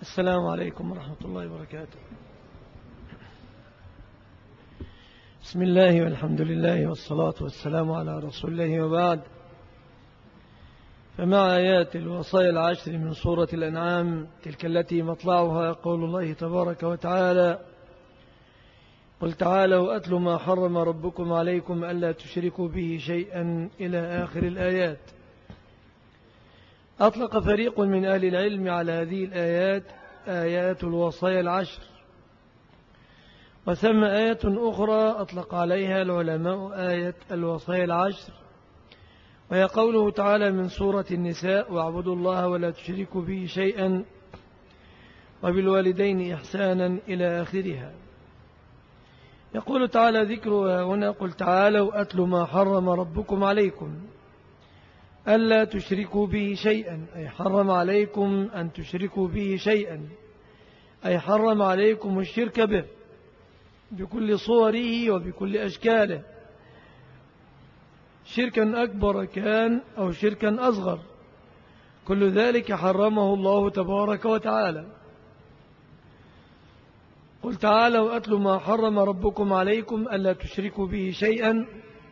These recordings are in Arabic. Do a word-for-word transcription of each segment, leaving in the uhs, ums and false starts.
السلام عليكم ورحمة الله وبركاته. بسم الله والحمد لله والصلاة والسلام على رسول الله وبعد. فمع آيات الوصايا العشر من سورة الأنعام تلك التي مطلعها قول الله تبارك وتعالى: قل تعالوا أتل ما حرم ربكم عليكم ألا تشركوا به شيئا إلى آخر الآيات. أطلق فريق من أهل العلم على هذه الآيات آيات الوصايا العشر، وثم آية أخرى أطلق عليها العلماء آية الوصايا العشر، وهي قوله تعالى من سورة النساء: واعبدوا الله ولا تشركوا به شيئا وبالوالدين إحسانا إلى آخرها. يقول تعالى ذكرها هنا: قل تعالوا أتل ما حرم ربكم عليكم ألا تشركوا به شيئا، أي حرم عليكم أن تشركوا به شيئا، أي حرم عليكم الشرك به بكل صوره وبكل أشكاله، شركا أكبر كان أو شركا أصغر، كل ذلك حرمه الله تبارك وتعالى. قل تعالوا أتل ما حرم ربكم عليكم ألا تشركوا به شيئا.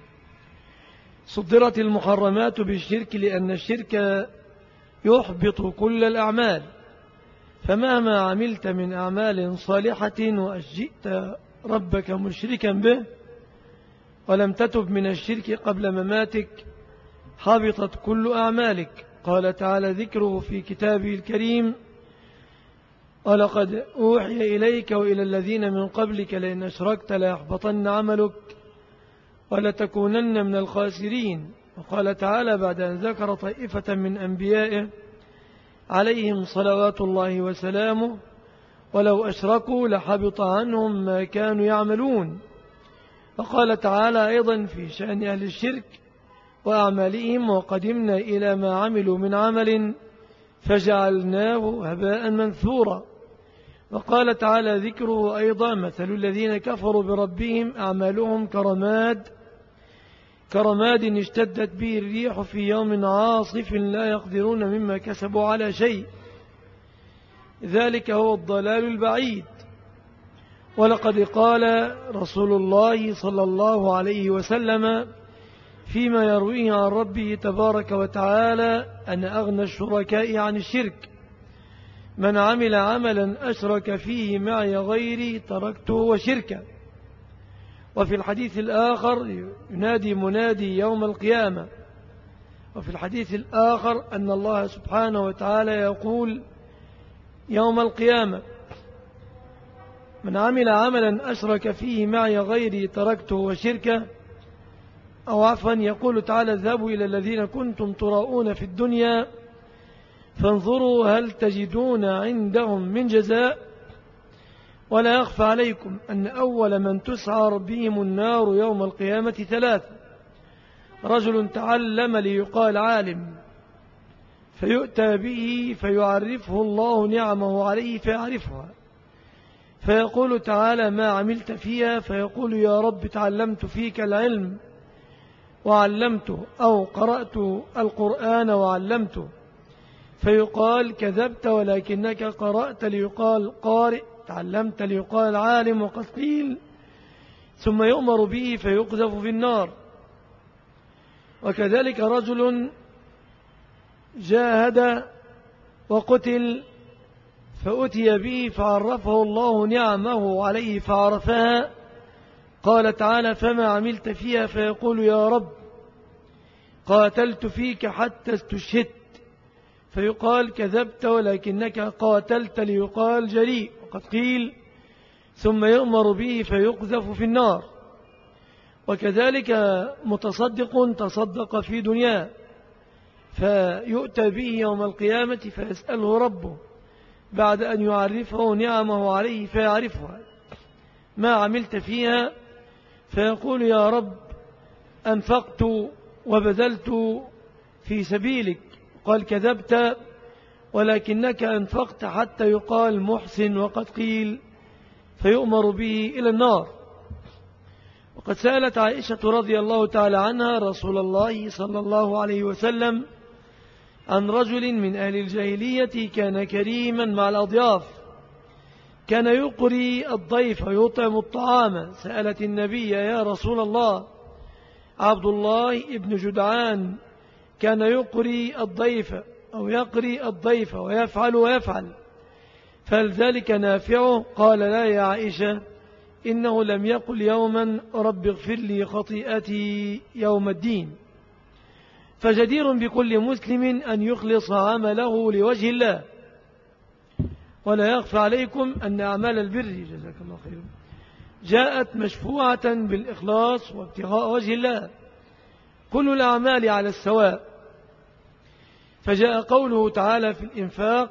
صدرت المحرمات بالشرك لأن الشرك يحبط كل الأعمال، فمهما عملت من أعمال صالحة وأجئت ربك مشركا به ولم تتب من الشرك قبل مماتك حبطت كل أعمالك. قال تعالى ذكره في كتابه الكريم: ولقد أوحي إليك وإلى الذين من قبلك لئن أشركت ليحبطن عملك ولتكونن من الخاسرين. وقال تعالى بعد أن ذكر طائفة من أنبيائه عليهم صلوات الله وسلامه: ولو أشركوا لحبط عنهم ما كانوا يعملون. وقال تعالى أيضا في شأن أهل الشرك وأعمالهم: وقدمنا إلى ما عملوا من عمل فجعلناه هباء منثورا. وقال تعالى ذكره أيضا: مثل الذين كفروا بربهم أعمالهم كرماد كرماد اشتدت به الريح في يوم عاصف لا يقدرون مما كسبوا على شيء، ذلك هو الضلال البعيد. ولقد قال رسول الله صلى الله عليه وسلم فيما يرويه عن ربه تبارك وتعالى: أنا أغنى الشركاء عن الشرك، من عمل عملا أشرك فيه معي غيري تركته وشركه. وفي الحديث الآخر ينادي منادي يوم القيامة، وفي الحديث الآخر أن الله سبحانه وتعالى يقول يوم القيامة: من عمل عملا أشرك فيه معي غيري تركته وشركه. أو عفوا يقول تعالى: اذهبوا إلى الذين كنتم تراؤون في الدنيا فانظروا هل تجدون عندهم من جزاء. ولا يخفى عليكم أن أول من تسعر بهم النار يوم القيامة ثلاثة: رجل تعلم ليقال عالم فيؤتى به فيعرفه الله نعمه عليه فيعرفها، فيقول تعالى: ما عملت فيها؟ فيقول: يا رب تعلمت فيك العلم وعلمته، أو قرأت القرآن وعلمته. فيقال: كذبت ولكنك قرأت ليقال قارئ، تعلمت ليقال عالم، وقد قيل. ثم يؤمر به فيقذف في النار. وكذلك رجل جاهد وقتل فأتي به فعرفه الله نعمه عليه فعرفها، قال تعالى: فما عملت فيها؟ فيقول: يا رب قاتلت فيك حتى استشهدت. فيقال: كذبت ولكنك قاتلت ليقال جريء، وقد قيل. ثم يؤمر به فيقذف في النار. وكذلك متصدق تصدق في دنياه فيؤتى به يوم القيامة فيسأله ربه بعد أن يعرفه نعمه عليه فيعرفها: ما عملت فيها؟ فيقول: يا رب أنفقت وبذلت في سبيلك. قال: كذبت ولكنك أنفقت حتى يقال محسن، وقد قيل. فيؤمر به إلى النار. وقد سألت عائشة رضي الله تعالى عنها رسول الله صلى الله عليه وسلم عن رجل من أهل الجاهلية كان كريما مع الأضياف، كان يقري الضيف ويطعم الطعام. سألت النبي: يا رسول الله، عبد الله ابن جدعان كان يقري الضيف أو يقري الضيف ويفعل ويفعل، فهل ذلك نافعه؟ قال: لا يا عائشة، إنه لم يقل يوما رب اغفر لي خطيئتي يوم الدين. فجدير بكل مسلم أن يخلص عمله لوجه الله. ولا يخفى عليكم أن أعمال البر، جزاك الله خير، جاءت مشفوعة بالإخلاص وابتغاء وجه الله، كل الأعمال على السواء. فجاء قوله تعالى في الإنفاق: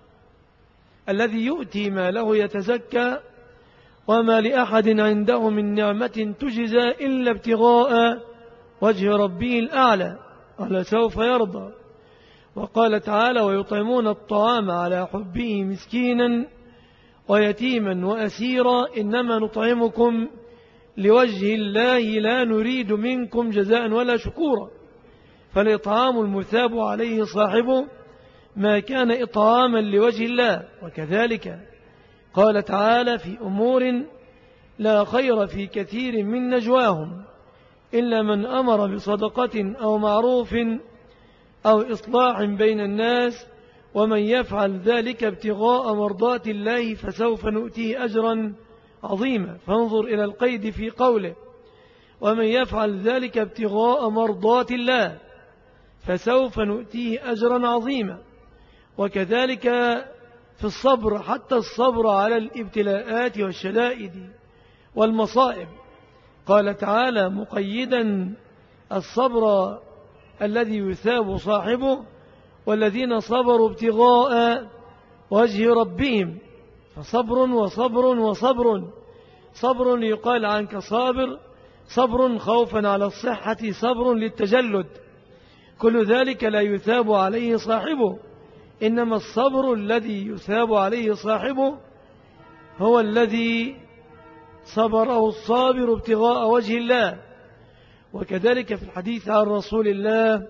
الذي يؤتي ماله يتزكى وما لأحد عنده من نعمة تجزى إلا ابتغاء وجه ربه الأعلى ولسوف يرضى. وقال تعالى: ويطعمون الطعام على حبه مسكينا ويتيما وأسيرا إنما نطعمكم لوجه الله لا نريد منكم جزاء ولا شكورا. فالإطعام المثاب عليه صاحبه ما كان إطعاما لوجه الله. وكذلك قال تعالى في أمور لا خير في كثير من نجواهم إلا من أمر بصدقة أو معروف أو إصلاح بين الناس ومن يفعل ذلك ابتغاء مرضات الله فسوف نؤتيه أجرا عظيما. فانظر إلى القيد في قوله: ومن يفعل ذلك ابتغاء مرضات الله فسوف نؤتيه أجرا عظيما. وكذلك في الصبر، حتى الصبر على الابتلاءات والشدائد والمصائب، قال تعالى مقيدا الصبر الذي يثاب صاحبه: والذين صبروا ابتغاء وجه ربهم. فصبر وصبر وصبر، صبر يقال عنك صابر، صبر خوفا على الصحة، صبر للتجلد، كل ذلك لا يثاب عليه صاحبه، إنما الصبر الذي يثاب عليه صاحبه هو الذي صبره الصابر ابتغاء وجه الله. وكذلك في الحديث عن رسول الله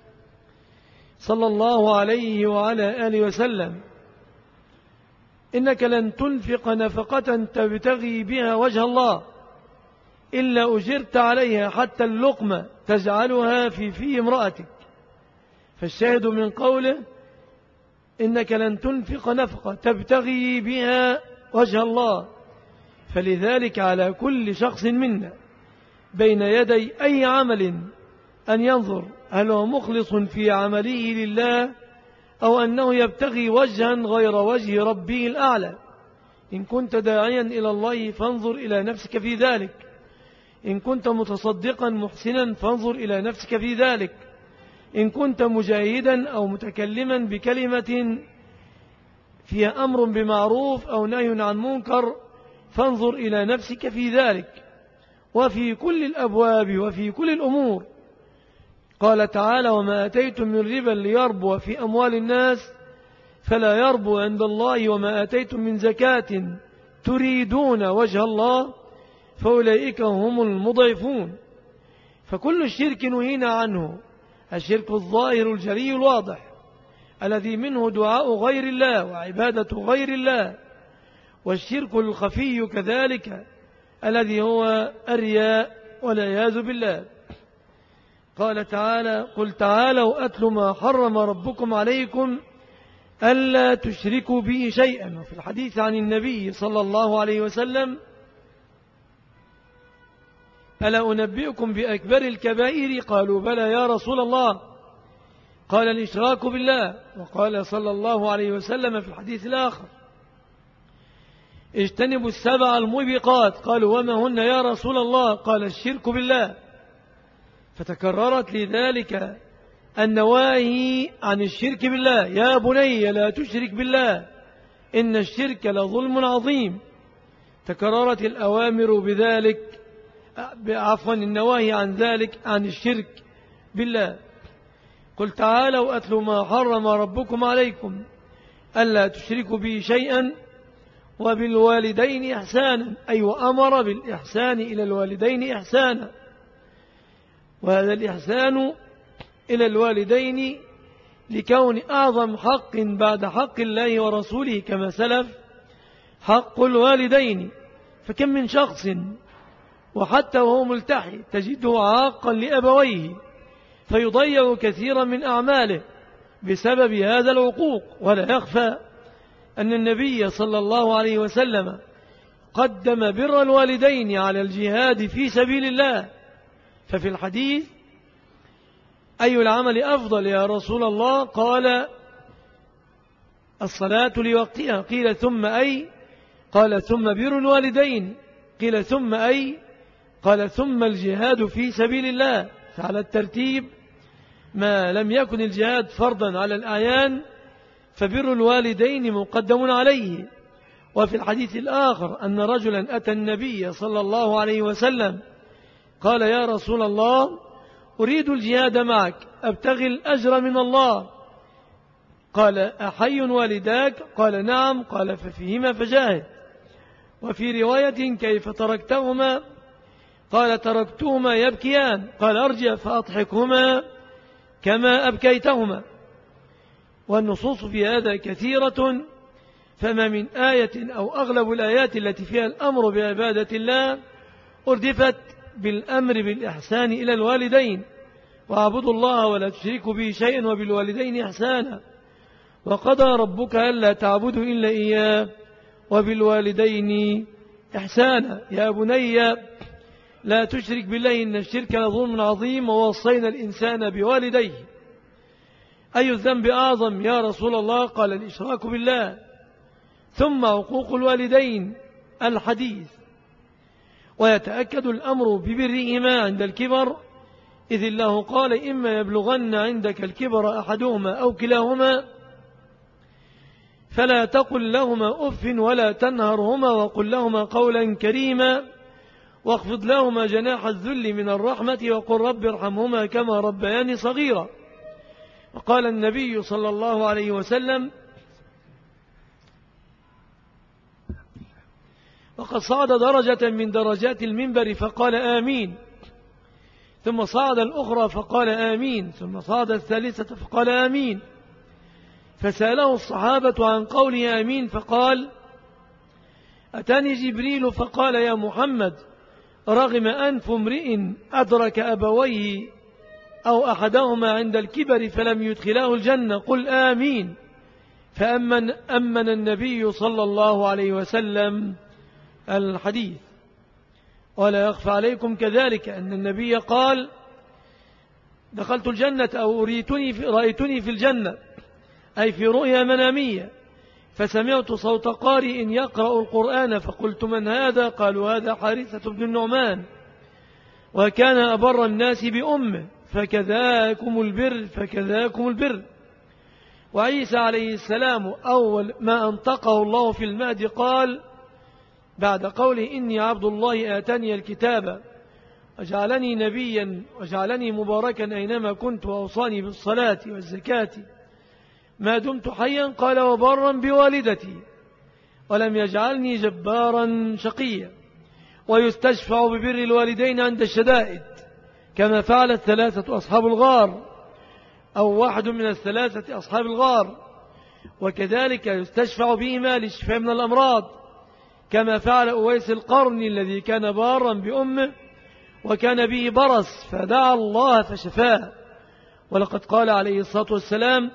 صلى الله عليه وعلى آله وسلم: إنك لن تنفق نفقة تبتغي بها وجه الله إلا أجرت عليها حتى اللقمة تجعلها في في امرأتك. فالشاهد من قوله: إنك لن تنفق نفقة تبتغي بها وجه الله. فلذلك على كل شخص منا بين يدي أي عمل أن ينظر هل هو مخلص في عمله لله أو أنه يبتغي وجها غير وجه ربه الأعلى. إن كنت داعيا إلى الله فانظر إلى نفسك في ذلك، إن كنت متصدقا محسنا فانظر إلى نفسك في ذلك، إن كنت مجاهدا أو متكلما بكلمة فيها أمر بمعروف أو نهي عن منكر فانظر إلى نفسك في ذلك. وفي كل الأبواب وفي كل الأمور. قال تعالى: وما أتيتم من ربا ليربو في أموال الناس فلا يربو عند الله وما أتيتم من زكاة تريدون وجه الله فأولئك هم المضعفون. فكل الشرك نهينا عنه، الشرك الظاهر الجلي الواضح الذي منه دعاء غير الله وعبادة غير الله، والشرك الخفي كذلك الذي هو الرياء والعياذ بالله. قال تعالى: قل تعالوا أتل ما حرم ربكم عليكم ألا تشركوا به شيئا. وفي الحديث عن النبي صلى الله عليه وسلم: ألا أنبئكم بأكبر الكبائر؟ قالوا: بلى يا رسول الله. قال: الإشراك بالله. وقال صلى الله عليه وسلم في الحديث الآخر: اجتنبوا السبع الموبقات. قالوا: وما هن يا رسول الله؟ قال: الشرك بالله. فتكررت لذلك النواهي عن الشرك بالله: يا بني لا تشرك بالله إن الشرك لظلم عظيم. تكررت الأوامر بذلك، عفوا النواهي عن ذلك، عن الشرك بالله. قل تعالوا أتل ما حرم ربكم عليكم ألا تشركوا به شيئا وبالوالدين إحسانا، أي وأمر بالإحسان إلى الوالدين إحسانا. وهذا الإحسان إلى الوالدين لكون أعظم حق بعد حق الله ورسوله كما سلف حق الوالدين. فكم من شخص وحتى وهو ملتحي تجده عاقا لأبويه فيضيع كثيرا من أعماله بسبب هذا العقوق. ولا يخفى أن النبي صلى الله عليه وسلم قدم بر الوالدين على الجهاد في سبيل الله. ففي الحديث: أي العمل أفضل يا رسول الله؟ قال: الصلاة لوقتها. قيل: ثم أي؟ قال: ثم بر الوالدين. قيل: ثم أي؟ قال: ثم الجهاد في سبيل الله. فعلى الترتيب ما لم يكن الجهاد فرضا على الأعيان فبر الوالدين مقدم عليه. وفي الحديث الآخر أن رجلا أتى النبي صلى الله عليه وسلم قال: يا رسول الله، أريد الجهاد معك أبتغي الأجر من الله. قال: أحي والداك؟ قال: نعم. قال: ففيهما فجاهد. وفي رواية: كيف تركتهما؟ قال: تركتهما يبكيان. قال: أرجع فأضحكهما كما أبكيتهما. والنصوص في هذا كثيرة، فما من آية أو أغلب الآيات التي فيها الأمر بعبادة الله أردفت بالأمر بالإحسان إلى الوالدين: واعبدوا الله ولا تشركوا به شيئا وبالوالدين إحسانا، وقضى ربك ألا تعبدوا إلا إياه وبالوالدين إحسانا، يا بني لا تشرك بالله إن الشرك لظلم عظيم، ووصينا الإنسان بوالديه. أي الذنب أعظم يا رسول الله؟ قال: الإشراك بالله، ثم عقوق الوالدين الحديث. ويتأكد الأمر ببرهما عند الكبر، إذ الله قال: إما يبلغن عندك الكبر أحدهما أو كلاهما فلا تقل لهما أف ولا تنهرهما وقل لهما قولا كريما واخفض لهما جناح الذل من الرحمة وقل رب ارحمهما كما ربياني صغيرا. وقال النبي صلى الله عليه وسلم: وقد صعد درجة من درجات المنبر فقال آمين، ثم صعد الأخرى فقال آمين، ثم صعد الثالثة فقال آمين، فسأله الصحابة عن قوله آمين فقال: أتاني جبريل فقال: يا محمد، رغم أنف امرئ أدرك أبويه أو أحدهما عند الكبر فلم يدخلاه الجنة، قل آمين. فأمن أمن النبي صلى الله عليه وسلم الحديث. ولا يخفى عليكم كذلك أن النبي قال: دخلت الجنة أو رأيتني في, رأيتني في الجنة، أي في رؤيا منامية، فسمعت صوت قارئ يقرأ القرآن فقلت: من هذا؟ قالوا: هذا حارثة بن النعمان، وكان أبر الناس بأمه، فكذاكم البر فكذاكم البر. وعيسى عليه السلام أول ما أنطقه الله في المهد قال بعد قوله: إني عبد الله آتاني الكتاب وجعلني نبيا وجعلني مباركا أينما كنت وأوصاني بالصلاة والزكاة ما دمت حيا، قال: وبرا بوالدتي ولم يجعلني جبارا شقيا. ويستشفع ببر الوالدين عند الشدائد كما فعلت ثلاثة أصحاب الغار أو واحد من الثلاثة أصحاب الغار، وكذلك يستشفع بهما للشفاء من الأمراض كما فعل أويس القرني الذي كان بارا بأمه وكان به برص فدعا الله فشفاه. ولقد قال عليه الصلاة والسلام: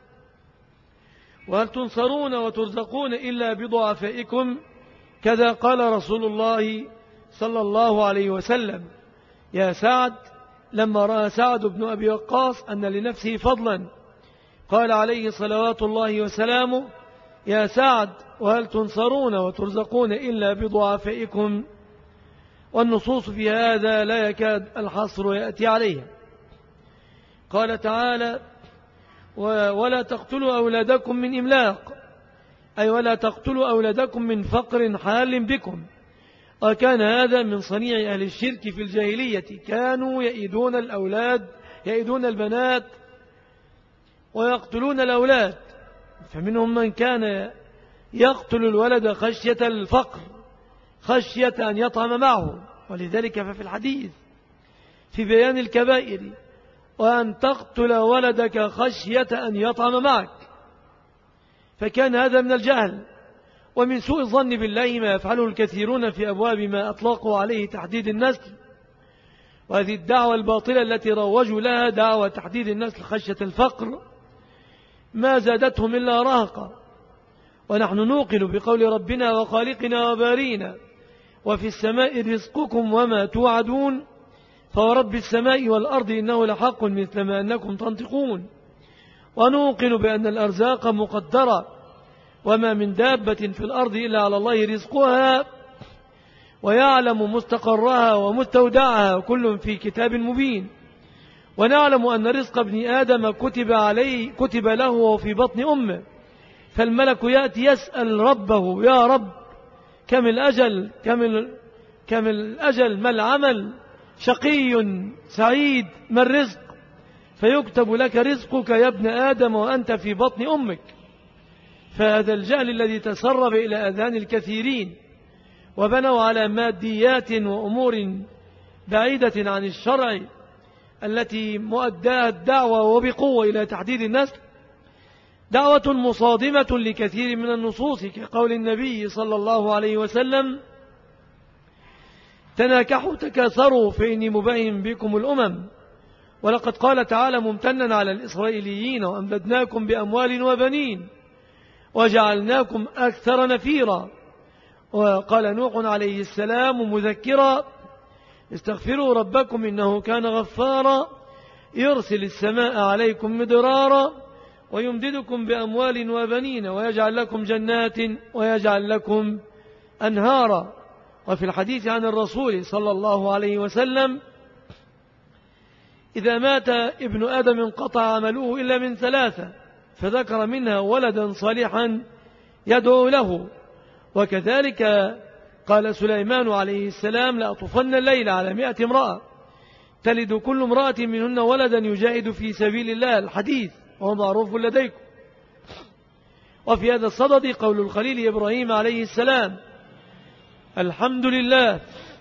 وهل تنصرون وترزقون إلا بضعفائكم؟ كذا قال رسول الله صلى الله عليه وسلم. يا سعد، لما رأى سعد بن أبي وقاص أن لنفسه فضلا قال عليه صلوات الله وسلامه: يا سعد، وهل تنصرون وترزقون إلا بضعفائكم؟ والنصوص في هذا لا يكاد الحصر يأتي عليها. قال تعالى: ولا تقتلوا أولادكم من إملاق، أي ولا تقتلوا أولادكم من فقر حال بكم. وكان هذا من صنيع أهل الشرك في الجاهلية، كانوا يئدون الأولاد يئدون البنات ويقتلون الأولاد، فمنهم من كان يقتل الولد خشية الفقر، خشية أن يطعم معه. ولذلك ففي الحديث في بيان الكبائر وأن تقتل ولدك خشية أن يطعم معك، فكان هذا من الجهل ومن سوء الظن بالله ما يفعله الكثيرون في أبواب ما أطلقوا عليه تحديد النسل. وهذه الدعوة الباطلة التي روجوا لها دعوة تحديد النسل خشية الفقر ما زادتهم إلا رهقا. ونحن نوقن بقول ربنا وخالقنا وبارينا وفي السماء رزقكم وما توعدون فورب السماء والأرض إنه لحق مثل ما أنكم تنطقون. ونوقن بأن الأرزاق مقدرة وما من دابة في الأرض إلا على الله رزقها ويعلم مستقرها ومستودعها كل في كتاب مبين. ونعلم أن رزق ابن آدم كتب عليه كتب له وفي بطن أمه، فالملك يأتي يسأل ربه يا رب كم الأجل كم, كم الأجل ما العمل شقي سعيد ما الرزق، فيكتب لك رزقك يا ابن آدم وأنت في بطن أمك. فهذا الجهل الذي تسرب إلى أذهان الكثيرين وبنوا على ماديات وأمور بعيدة عن الشرع التي مؤداها الدعوة وبقوة إلى تحديد النسل دعوة مصادمة لكثير من النصوص كقول النبي صلى الله عليه وسلم تناكحوا تكاثروا فإني مبين بكم الأمم. ولقد قال تعالى ممتنا على الإسرائيليين وأمددناكم بأموال وبنين وجعلناكم أكثر نفيرا. وقال نوح عليه السلام مذكرا استغفروا ربكم إنه كان غفارا يرسل السماء عليكم مدرارا ويمددكم بأموال وبنين ويجعل لكم جنات ويجعل لكم أنهارا. وفي الحديث عن الرسول صلى الله عليه وسلم إذا مات ابن آدم انقطع عمله إلا من ثلاثة، فذكر منها ولدا صالحا يدعو له. وكذلك قال سليمان عليه السلام لأطوفن الليل على مئة امرأة تلد كل امرأة منهن ولدا يجاهد في سبيل الله، الحديث وهو معروف لديكم. وفي هذا الصدد قول الخليل إبراهيم عليه السلام الحمد لله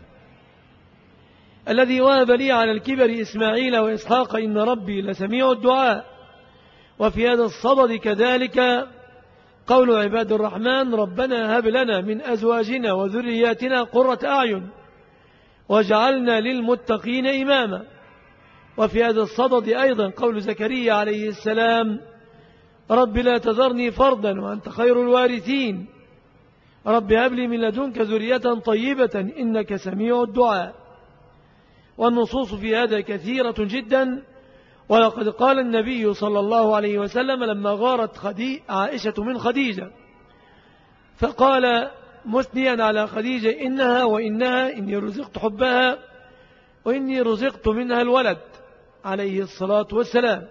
الذي وهب لي على الكبر إسماعيل وإسحاق إن ربي لسميع الدعاء. وفي هذا الصدد كذلك قول عباد الرحمن ربنا هب لنا من أزواجنا وذرياتنا قرة أعين واجعلنا للمتقين إماما. وفي هذا الصدد أيضا قول زكريا عليه السلام رب لا تذرني فردا وأنت خير الوارثين رب هب لي من لدنك ذرية طيبة إنك سميع الدعاء. والنصوص في هذا كثيرة جدا. ولقد قال النبي صلى الله عليه وسلم لما غارت خدي عائشة من خديجة فقال مثنيا على خديجة إنها وإنها إني رزقت حبها وإني رزقت منها الولد عليه الصلاة والسلام.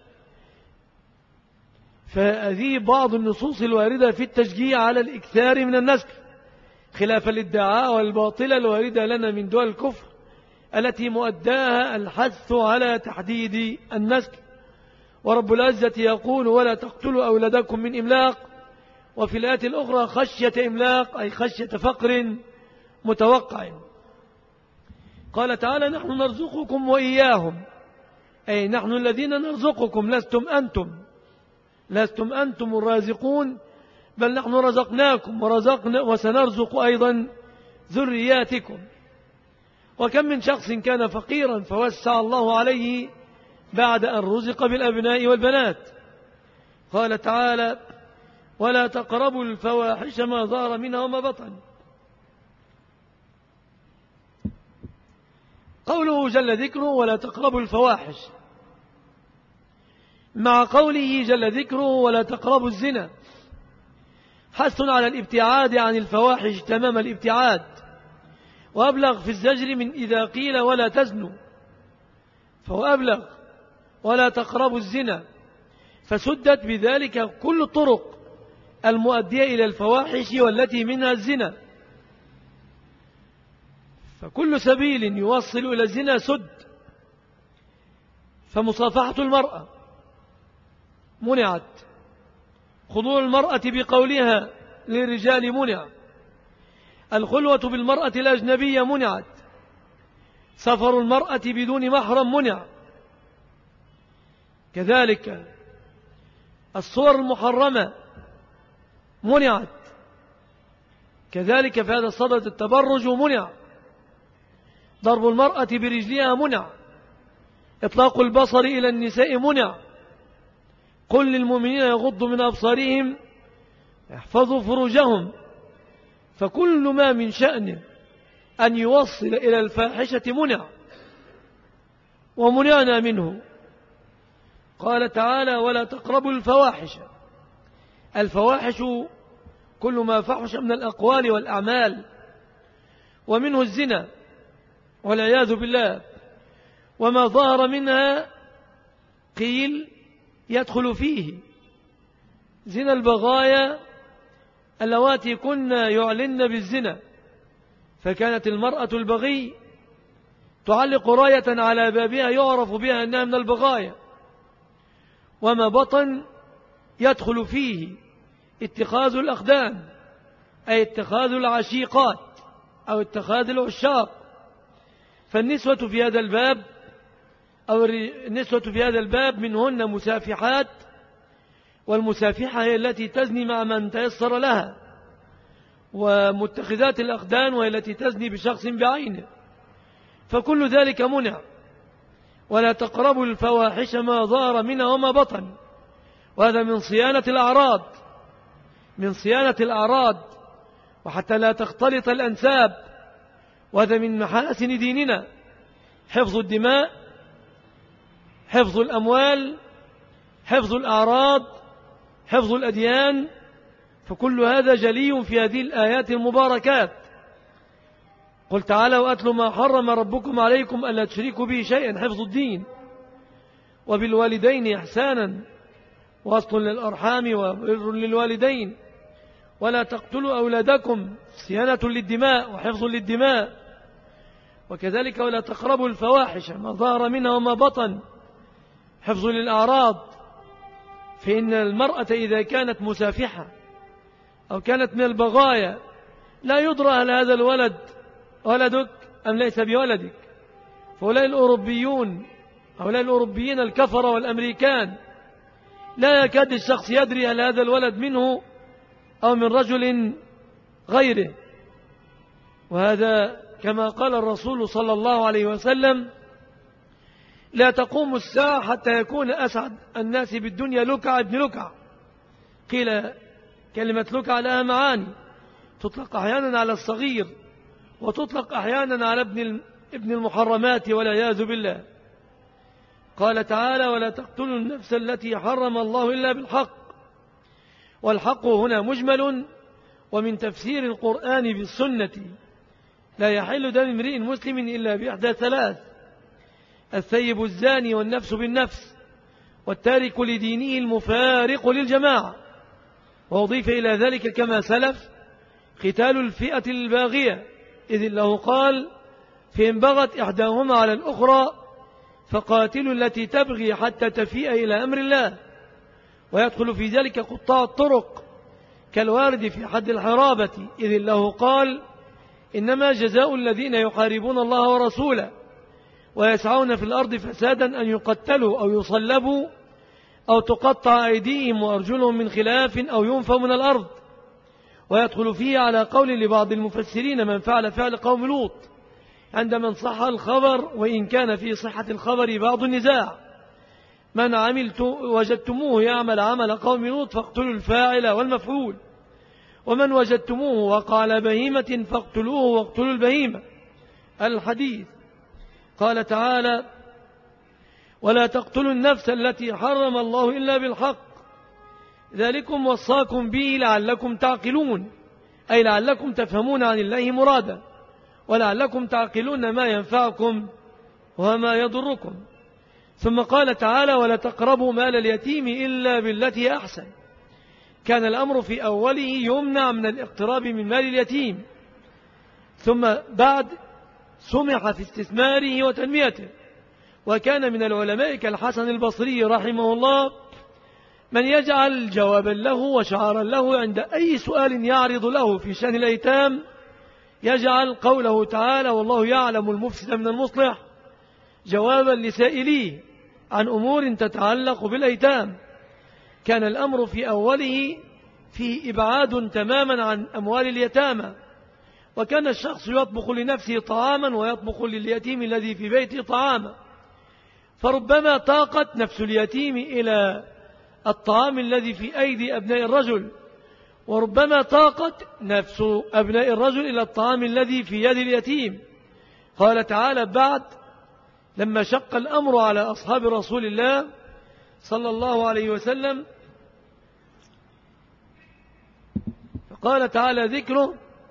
فهذه بعض النصوص الواردة في التشجيع على الإكثار من النسل خلافا للدعاء والباطلة الواردة لنا من دول الكفر التي مؤداها الحث على تحديد النسل. ورب العزة يقول ولا تقتلوا أولادكم من إملاق، وفي الآية الأخرى خشية إملاق أي خشية فقر متوقع. قال تعالى نحن نرزقكم وإياهم أي نحن الذين نرزقكم لستم أنتم لستم أنتم الرازقون بل نحن رزقناكم ورزقنا وسنرزق أيضا ذرياتكم. وكم من شخص كان فقيرا فوسع الله عليه بعد أن رزق بالأبناء والبنات. قال تعالى ولا تقربوا الفواحش ما ظهر منها وما بطن. قوله جل ذكره ولا تقربوا الفواحش مع قوله جل ذكره ولا تقربوا الزنا حث على الابتعاد عن الفواحش تمام الابتعاد، وأبلغ في الزجر من إذا قيل ولا تزنوا، فهو أبلغ ولا تقربوا الزنا، فسدت بذلك كل الطرق المؤدية إلى الفواحش والتي منها الزنا. فكل سبيل يوصل إلى الزنا سد. فمصافحة المرأة منعت، خضوع المرأة بقولها للرجال منع، الخلوة بالمرأة الأجنبية منعت، سفر المرأة بدون محرم منع، كذلك الصور المحرمة منعت، كذلك في هذا الصدد التبرج منع، ضرب المرأة برجلها منع، إطلاق البصر إلى النساء منع. قل للمؤمنين يغضوا من أبصارهم يحفظوا فروجهم. فكل ما من شأنه أن يوصل إلى الفاحشة منع، ومنعنا منه. قال تعالى ولا تقربوا الفواحش. الفواحش كل ما فحش من الأقوال والأعمال، ومنه الزنا والعياذ بالله، وما ظهر منها قيل يدخل فيه زنا البغايا اللواتي كن يعلن بالزنا، فكانت المرأة البغي تعلق راية على بابها يعرف بها أنها من البغايا. وما بطن يدخل فيه اتخاذ الأخدان، أي اتخاذ العشيقات أو اتخاذ العشاق. فالنسوة في هذا الباب أو النسوة في هذا الباب منهن مسافحات، والمسافحة هي التي تزني مع من تيسر لها، ومتخذات الأخدان وهي التي تزني بشخص بعينه. فكل ذلك منع. ولا تقربوا الفواحش ما ظهر منها وما بطن، وهذا من صيانة الأعراض، من صيانة الأعراض، وحتى لا تختلط الأنساب، وهذا من محاسن ديننا، حفظ الدماء، حفظ الأموال، حفظ الأعراض، حفظ الأديان. فكل هذا جلي في هذه الآيات المباركات. قل تعالى وأتلوا ما حرم ربكم عليكم ألا تشركوا به شيئا، حفظ الدين، وبالوالدين إحسانا، وأصل للأرحام وبر للوالدين، ولا تقتلوا أولادكم، صيانة للدماء وحفظ للدماء. وكذلك ولا تقربوا الفواحش ما ظهر منها وما بطن، حفظ للأعراض. فإن المرأة إذا كانت مسافحة أو كانت من البغايا لا يدرى هل هذا الولد ولدك أم ليس بولدك. فهؤلاء الأوروبيون هؤلاء الأوروبيين الكفرة والأمريكان لا يكاد الشخص يدري هل هذا الولد منه أو من رجل غيره. وهذا كما قال الرسول صلى الله عليه وسلم لا تقوم الساعة حتى يكون أسعد الناس بالدنيا لكع ابن لكع. قيل كلمة لكع لها معاني، تطلق أحيانا على الصغير، وتطلق أحيانا على ابن ابن المحرمات والعياذ بالله. قال تعالى ولا تقتلوا النفس التي حرم الله إلا بالحق. والحق هنا مجمل، ومن تفسير القرآن بالسنة لا يحل دم امرئ مسلم إلا بإحدى ثلاث: الثيب الزاني، والنفس بالنفس، والتارك لدينه المفارق للجماعة. وأضيف إلى ذلك كما سلف قتال الفئة الباغية، إذ الله قال فإن بغت إحداهما على الأخرى فقاتلوا التي تبغي حتى تفيء إلى أمر الله. ويدخل في ذلك قطاع الطرق كالوارد في حد الحرابة، إذ الله قال إنما جزاء الذين يحاربون الله ورسوله ويسعون في الأرض فسادا أن يقتلوا أو يصلبوا أو تقطع أيديهم وأرجلهم من خلاف أو ينفوا من الأرض. ويدخل فيه على قول لبعض المفسرين من فعل فعل قوم لوط، عندما صح الخبر وإن كان في صحة الخبر بعض النزاع: من عملت وجدتموه يعمل عمل قوم لوط فاقتلوا الفاعل والمفعول، ومن وجدتموه وقع على بهيمة فاقتلوه واقتلوا البهيمة. الحديث. قال تعالى ولا تقتلوا النفس التي حرم الله إلا بالحق ذلكم وصاكم به لعلكم تعقلون، أي لعلكم تفهمون عن الله مرادا، ولعلكم تعقلون ما ينفعكم وما يضركم. ثم قال تعالى ولا تقربوا مال اليتيم إلا بالتي أحسن. كان الأمر في أوله يمنع من الاقتراب من مال اليتيم، ثم بعد سمح في استثماره وتنميته. وكان من العلماء كالحسن البصري رحمه الله من يجعل جوابا له وشعارا له عند أي سؤال يعرض له في شأن الأيتام، يجعل قوله تعالى والله يعلم المفسد من المصلح جوابا لسائليه، عن أمور تتعلق بالأيتام. كان الأمر في أوله فيه إبعاد تماما عن أموال اليتامى، وكان الشخص يطبخ لنفسه طعاما ويطبخ لليتيم الذي في بيته طعاما، فربما طاقت نفس اليتيم إلى الطعام الذي في أيدي أبناء الرجل، وربما طاقت نفس أبناء الرجل إلى الطعام الذي في يد اليتيم. قال تعالى بعد لما شق الأمر على أصحاب رسول الله صلى الله عليه وسلم، فقال تعالى ذكره: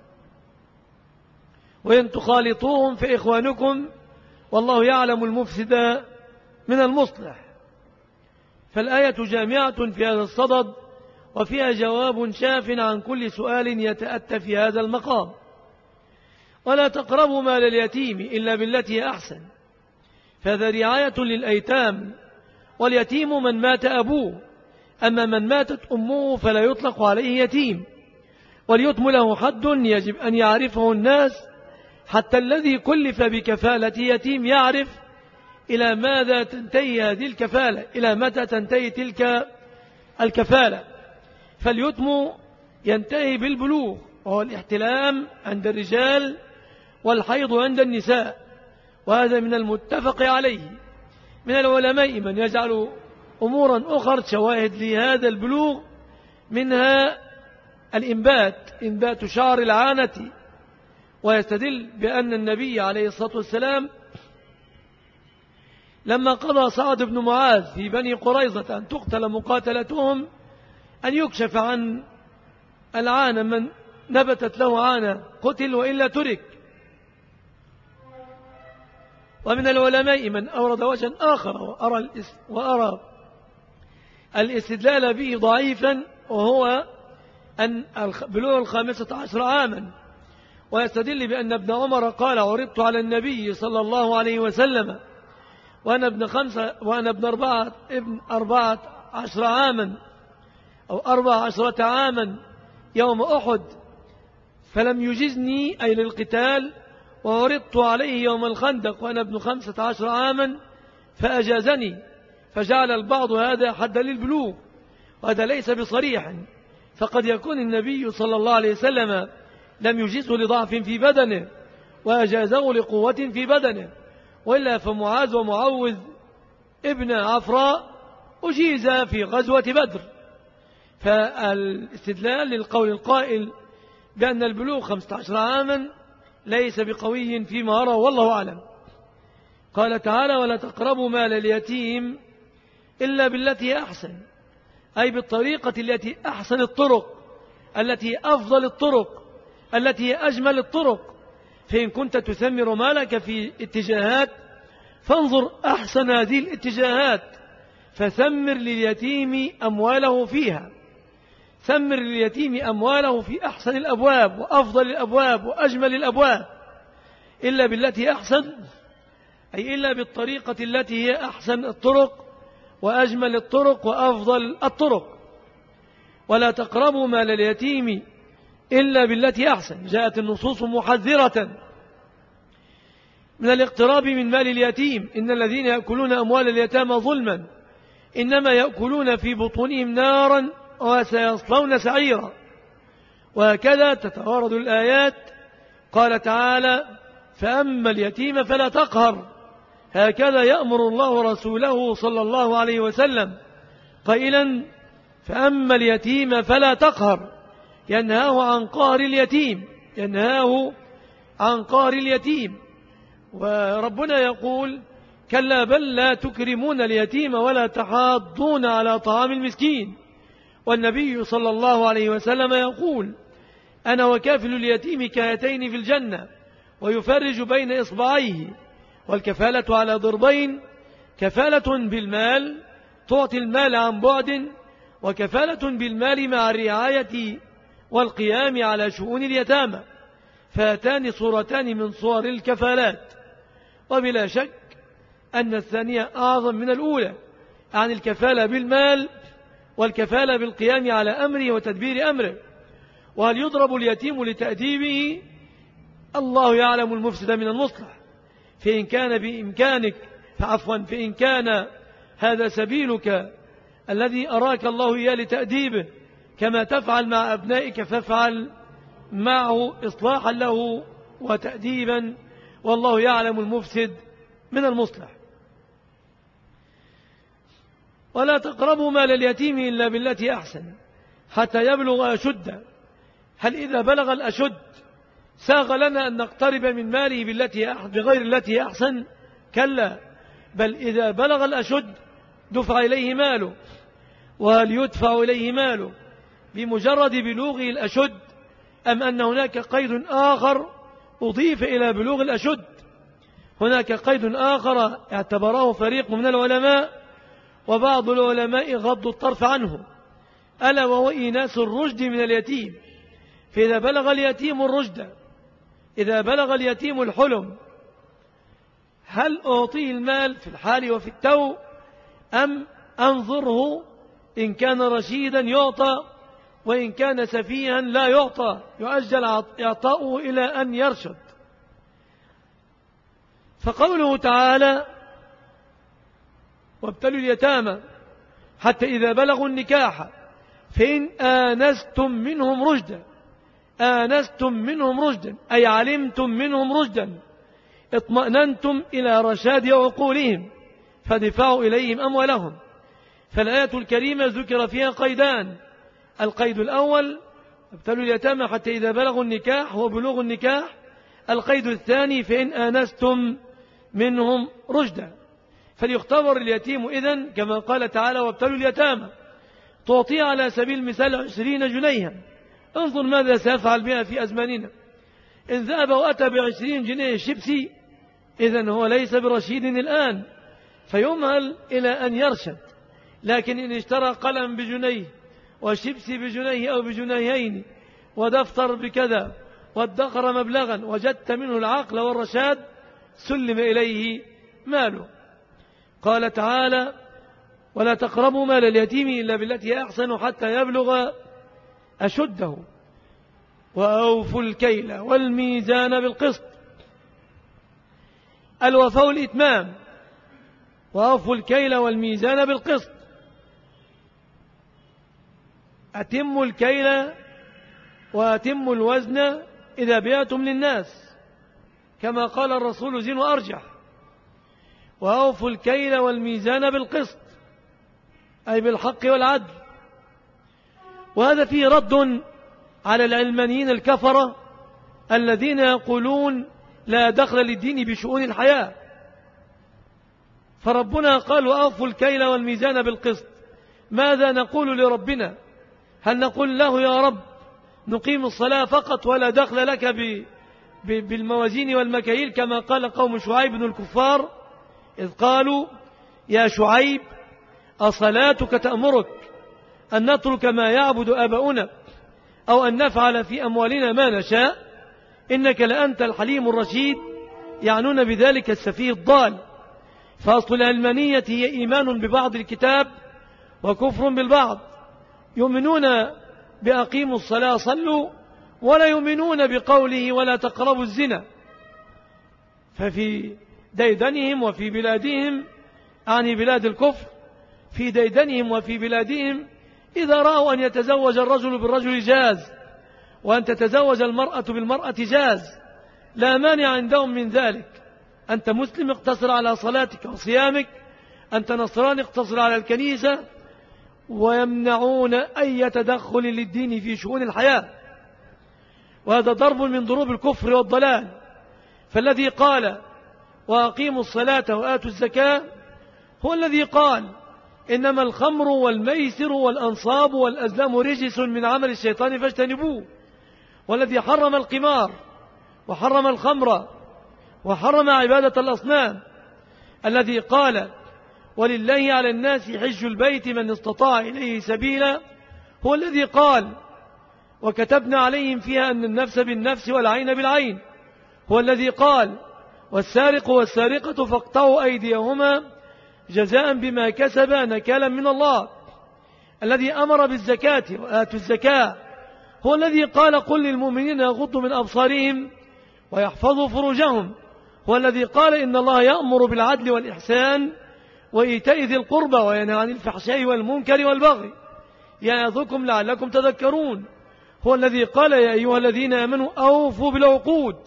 وإن تخالطوهم فإخوانكم والله يعلم المفسد من المصلح. فالآية جامعة في هذا الصدد، وفيها جواب شاف عن كل سؤال يتأتى في هذا المقام. ولا تقربوا مال اليتيم إلا بالتي هي أحسن، فهذا رعاية للأيتام، واليتيم من مات أبوه، أما من ماتت أمه فلا يطلق عليه يتيم. واليتم له حد يجب أن يعرفه الناس، حتى الذي كلف بكفالة يتيم يعرف إلى ماذا تنتهي هذه الكفالة، إلى متى تنتهي تلك الكفالة. فاليتم ينتهي بالبلوغ، وهو الاحتلام عند الرجال والحيض عند النساء، وهذا من المتفق عليه. من العلماء من يجعل أمورا أخرى شواهد لهذا البلوغ، منها الإنبات، إنبات شعر العانة، ويستدل بأن النبي عليه الصلاة والسلام لما قضى سعد بن معاذ في بني قريظة أن تقتل مقاتلتهم أن يكشف عن العانة، من نبتت له عانة قتل وإلا ترك. ومن العلماء من أورد وجها آخر وأرى, وأرى الاستدلال به ضعيفا، وهو أن بلوغ الخامسة عشر عاما، ويستدل بأن ابن عمر قال: عرضت على النبي صلى الله عليه وسلم وأنا ابن خمسة وأنا ابن أربعة, ابن أربعة عشر عاما أو أربع عشرة عاما يوم أحد، فلم يجزني أي للقتال، وعرضت عليه يوم الخندق وأنا ابن خمسة عشر عاما فأجازني. فجعل البعض هذا حدا للبلوغ، وهذا ليس بصريح، فقد يكون النبي صلى الله عليه وسلم لم يجزه لضعف في بدنه وأجازه لقوة في بدنه، وإلا فمعاذ ومعوذ ابن عفراء أجيز في غزوة بدر. فالاستدلال للقول القائل بأن البلوغ خمسة عشر عاما ليس بقوي فيما أرى، والله أعلم. قال تعالى: ولا تقربوا مال اليتيم إلا بالتي أحسن، أي بالطريقة التي أحسن الطرق، التي أفضل الطرق، التي أجمل الطرق. فإن كنت تثمر مالك في اتجاهات فانظر أحسن هذه الاتجاهات، فثمر لليتيم أمواله فيها، ثمر لليتيم أمواله في أحسن الأبواب وأفضل الأبواب وأجمل الأبواب. إلا بالتي أحسن أي إلا بالطريقة التي هي أحسن الطرق وأجمل الطرق وأفضل الطرق. ولا تقربوا مال اليتيم إلا بالتي أحسن، جاءت النصوص محذرة من الاقتراب من مال اليتيم. إن الذين يأكلون أموال اليتامى ظلما إنما يأكلون في بطونهم نارا وسيصلون سعيرا. وهكذا تتوارد الآيات. قال تعالى: فأما اليتيم فلا تقهر. هكذا يأمر الله رسوله صلى الله عليه وسلم قائلا: فأما اليتيم فلا تقهر، ينهاه عن قهر اليتيم، ينهاه عن قهر اليتيم. وربنا يقول: كلا بل لا تكرمون اليتيم ولا تحاضون على طعام المسكين. والنبي صلى الله عليه وسلم يقول: أنا وكافل اليتيم كهاتين في الجنة، ويفرج بين إصبعيه. والكفالة على ضربين: كفالة بالمال تعطي المال عن بعد، وكفالة بالمال مع الرعاية والقيام على شؤون اليتامى، فهاتان صورتان من صور الكفالات. وبلا شك أن الثانية أعظم من الأولى عن الكفالة بالمال والكفالة بالقيام على أمره وتدبير أمره. وهل يضرب اليتيم لتأديبه؟ الله يعلم المفسد من المصلح. فإن كان بإمكانك فعفوا فإن كان هذا سبيلك الذي أراك الله إياه لتأديبه، كما تفعل مع أبنائك فافعل معه إصلاحا له وتأديبا، والله يعلم المفسد من المصلح. ولا تقربوا مال اليتيم إلا بالتي أحسن حتى يبلغ أشده. هل إذا بلغ الأشد ساغ لنا أن نقترب من ماله بالتي بغير التي أحسن؟ كلا، بل إذا بلغ الأشد دفع إليه ماله. وهل يدفع إليه ماله بمجرد بلوغه الأشد، أم أن هناك قيد آخر أضيف إلى بلوغ الأشد؟ هناك قيد آخر اعتبره فريق من العلماء وبعض العلماء غضوا الطرف عنه، ألا وهو إيناس الرشد من اليتيم. فإذا بلغ اليتيم الرشد، إذا بلغ اليتيم الحلم، هل أعطيه المال في الحال وفي التو، أم أنظره إن كان رشيدا يعطى، وإن كان سفيها لا يعطى، يؤجل إعطاؤه إلى أن يرشد؟ فقوله تعالى وابتلوا اليتامى حتى إذا بلغوا النكاح فإن آنستم منهم رشدا، آنستم منهم رشدا أي علمتم منهم رشدا، اطمأننتم إلى رشاد عقولهم فدفعوا إليهم أموالهم. فالآية الكريمة ذكر فيها قيدان: القيد الأول ابتلوا اليتامى حتى إذا بلغوا النكاح وبلوغ النكاح، القيد الثاني فإن آنستم منهم رشدا. فليختبر اليتيم إذن كما قال تعالى وابتلوا اليتامى، تعطيه على سبيل المثال عشرين جنيها، انظر ماذا سيفعل بها في أزماننا. إن ذهب وأتى بعشرين جنيه شيبسي إذن هو ليس برشيد الآن، فيمهل إلى أن يرشد. لكن إن اشترى قلم بجنيه وشيبسي بجنيه أو بجنيهين ودفتر بكذا وادخر مبلغا وجدت منه العقل والرشاد، سلم إليه ماله. قال تعالى ولا تقربوا مال اليتيم إلا بالتي أحسن حتى يبلغ أشده وأوفوا الكيل والميزان بالقسط. الوفاء الإتمام، وأوفوا الكيل والميزان بالقسط، أتموا الكيل وأتموا الوزن إذا بعتم للناس، كما قال الرسول زين وأرجح. وأوفوا الكيل والميزان بالقسط أي بالحق والعدل. وهذا فيه رد على العلمانيين الكفرة الذين يقولون لا دخل للدين بشؤون الحياة. فربنا قال وأوفوا الكيل والميزان بالقسط، ماذا نقول لربنا؟ هل نقول له يا رب نقيم الصلاة فقط ولا دخل لك ب... ب... بالموازين والمكاييل كما قال قوم شعيب بن الكفار إذ قالوا يا شعيب أصلاتك تأمرك أن نترك ما يعبد آباؤنا أو أن نفعل في أموالنا ما نشاء إنك لأنت الحليم الرشيد، يعنون بذلك السفيه الضال. فأصل العلمانية هي إيمان ببعض الكتاب وكفر بالبعض، يؤمنون بأقيموا الصلاة صلوا ولا يؤمنون بقوله ولا تقربوا الزنا. ففي ديدنهم وفي بلادهم، أعني بلاد الكفر، في ديدنهم وفي بلادهم إذا رأوا أن يتزوج الرجل بالرجل جاز، وأن تتزوج المرأة بالمرأة جاز، لا مانع عندهم من ذلك. أنت مسلم اقتصر على صلاتك وصيامك، أنت نصراني اقتصر على الكنيسة، ويمنعون أي تدخل للدين في شؤون الحياة. وهذا ضرب من ضروب الكفر والضلال. فالذي قال وأقيموا الصلاة وآتوا الزكاة هو الذي قال إنما الخمر والميسر والأنصاب والأزلام رجس من عمل الشيطان فاجتنبوه. والذي حرم القمار وحرم الخمر وحرم عبادة الأصنام، الذي قال ولله على الناس حج البيت من استطاع إليه سبيلا، هو الذي قال وكتبنا عليهم فيها أن النفس بالنفس والعين بالعين، هو الذي قال والسارق والسارقة فاقطعوا أيديهما جزاء بما كسبا نكالا من الله، الذي أمر بالزكاة وآتوا الزكاة، هو الذي قال قل للمؤمنين يغضوا من أبصارهم ويحفظوا فروجهم، هو الذي قال إن الله يأمر بالعدل والإحسان وإيتاء ذي القربى وينهى عن الفحشاء والمنكر والبغي يعظكم لعلكم تذكرون. هو الذي قال يا أيها الذين آمنوا أوفوا بالعقود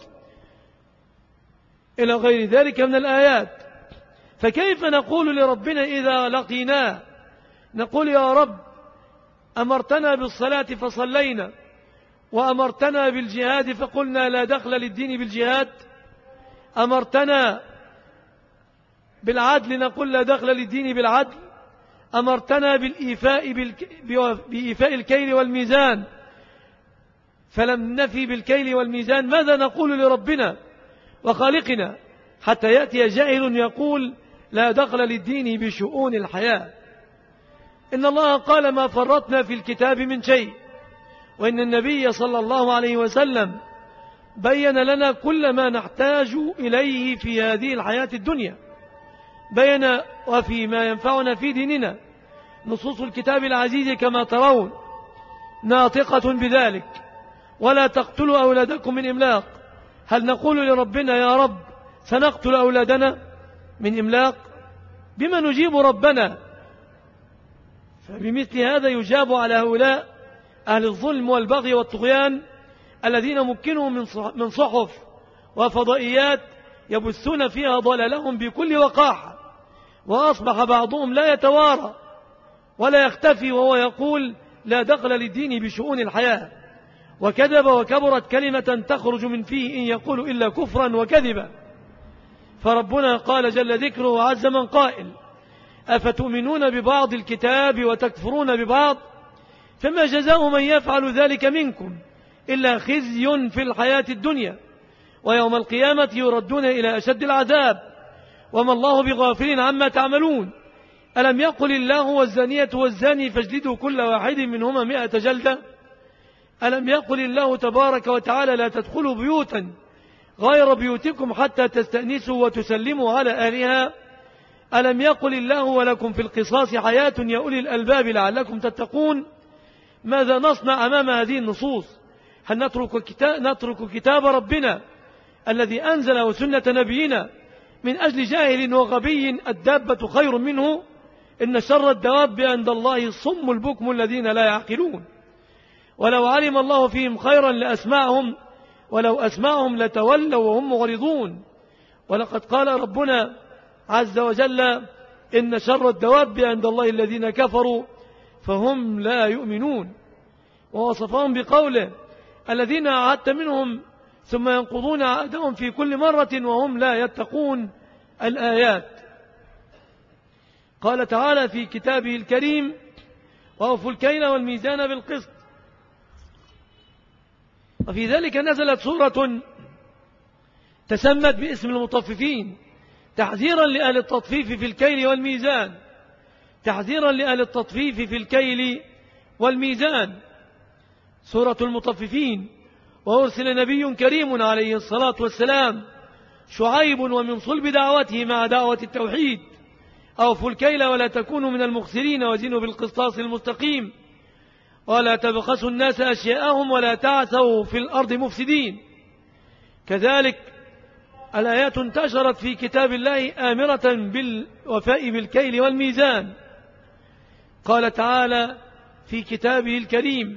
إلى غير ذلك من الآيات. فكيف نقول لربنا إذا لقيناه نقول يا رب أمرتنا بالصلاة فصلينا وأمرتنا بالجهاد فقلنا لا دخل للدين بالجهاد، أمرتنا بالعدل نقول لا دخل للدين بالعدل، أمرتنا بالإيفاء, بالك... بإيفاء الكيل والميزان فلم نفي بالكيل والميزان. ماذا نقول لربنا وخالقنا حتى يأتي جاهل يقول لا دخل للدين بشؤون الحياة؟ إن الله قال ما فرطنا في الكتاب من شيء، وإن النبي صلى الله عليه وسلم بين لنا كل ما نحتاج إليه في هذه الحياة الدنيا، بين وفي ما ينفعنا في ديننا. نصوص الكتاب العزيز كما ترون ناطقة بذلك. ولا تقتلوا أولادكم من إملاق. هل نقول لربنا يا رب سنقتل أولادنا من إملاق؟ بما نجيب ربنا؟ فبمثل هذا يجاب على هؤلاء أهل الظلم والبغي والطغيان الذين مكنوا من صحف وفضائيات يبثون فيها ضلالهم بكل وقاحة، وأصبح بعضهم لا يتوارى ولا يختفي وهو يقول لا دخل للدين بشؤون الحياة، وكذب وكبرت كلمة تخرج من فيه إن يقول إلا كفرا وكذبا. فربنا قال جل ذكره وعز من قائل أفتؤمنون ببعض الكتاب وتكفرون ببعض؟ فما جزاء من يفعل ذلك منكم إلا خزي في الحياة الدنيا ويوم القيامة يردون إلى أشد العذاب وما الله بغافل عما تعملون. ألم يقل الله والزانية والزاني فاجلدوا كل واحد منهما مئة جلدة؟ ألم يقل الله تبارك وتعالى لا تدخلوا بيوتا غير بيوتكم حتى تستأنسوا وتسلموا على أهلها؟ ألم يقل الله ولكم في القصاص حياة يا أولي الألباب لعلكم تتقون؟ ماذا نصنع أمام هذه النصوص؟ هل نترك كتاب, نترك كتاب ربنا الذي أنزل وسنة نبينا من أجل جاهل وغبي الدابة خير منه؟ إن شر الدواب عند الله الصم البكم الذين لا يعقلون. ولو علم الله فيهم خيرا لأسمعهم ولو أسمعهم لتولوا وهم معرضون. ولقد قال ربنا عز وجل إن شر الدواب عند الله الذين كفروا فهم لا يؤمنون، ووصفهم بقوله الذين عهدت منهم ثم ينقضون عهدهم في كل مرة وهم لا يتقون. الآيات. قال تعالى في كتابه الكريم وأوفوا الكيل والميزان بالقسط. وفي ذلك نزلت سورة تسمت باسم المطففين تحذيرا لأهل التطفيف في الكيل والميزان، تحذيرا لأهل التطفيف في الكيل والميزان. سورة المطففين. وأرسل نبي كريم عليه الصلاة والسلام شعيب ومن صلب دعوته مع دعوة التوحيد أوفوا الكيل ولا تكونوا من المخسرين وزنوا بالقسطاس المستقيم ولا تبخسوا الناس أشياءهم ولا تعثوا في الأرض مفسدين. كذلك الآيات انتشرت في كتاب الله آمرة بالوفاء بالكيل والميزان. قال تعالى في كتابه الكريم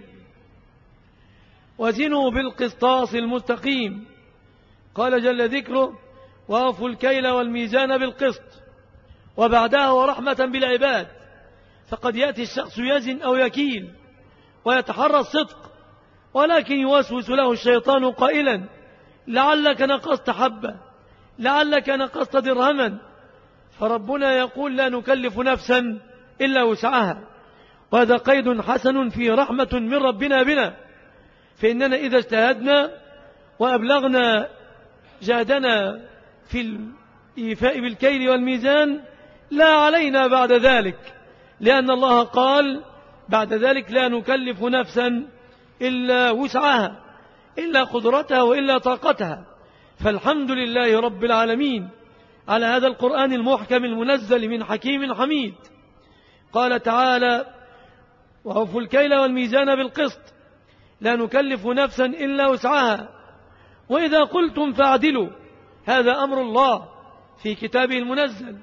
وزنوا بالقسطاس المستقيم. قال جل ذكره وأوفوا الكيل والميزان بالقسط. وبعدها ورحمة بالعباد، فقد يأتي الشخص يزن أو يكيل ويتحرى الصدق ولكن يوسوس له الشيطان قائلا لعلك نقصت حبة لعلك نقصت درهما. فربنا يقول لا نكلف نفسا إلا وسعها، وهذا قيد حسن في رحمة من ربنا بنا، فإننا إذا اجتهدنا وأبلغنا جهدنا في الإيفاء بالكيل والميزان لا علينا بعد ذلك، لأن الله قال بعد ذلك لا نكلف نفسا إلا وسعها إلا قدرتها وإلا طاقتها. فالحمد لله رب العالمين على هذا القرآن المحكم المنزل من حكيم حميد. قال تعالى وأوفوا الكيل والميزان بالقسط لا نكلف نفسا إلا وسعها وإذا قلتم فاعدلوا. هذا أمر الله في كتابه المنزل